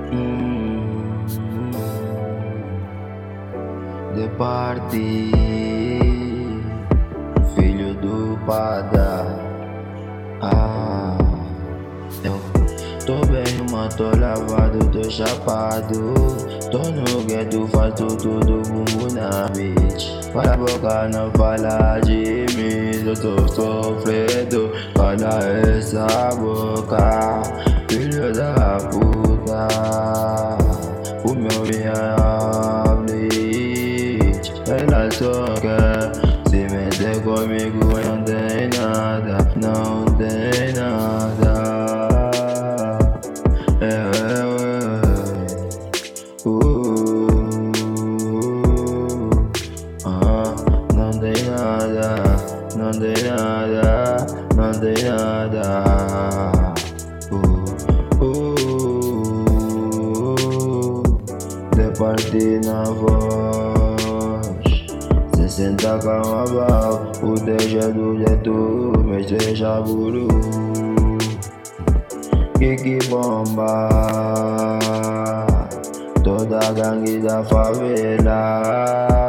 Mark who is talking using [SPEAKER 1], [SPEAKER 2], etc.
[SPEAKER 1] Hum, de parte, filho do Pada. Eu tô bem, mano, tô lavado, tô chapado. Tô no gueto, faço tudo bumbum na beat. Para a boca não fala de mim, eu tô sofrendo. Cala essa boca, filho da puta. O meu minha bleach, ela só quer se meter comigo, não tem nada, não tem nada. Não tem nada, não tem nada, não tem nada. De partir na voz, 60 carnaval, o deixa do jeito, me seja guru. Que bomba, toda a gangue da favela.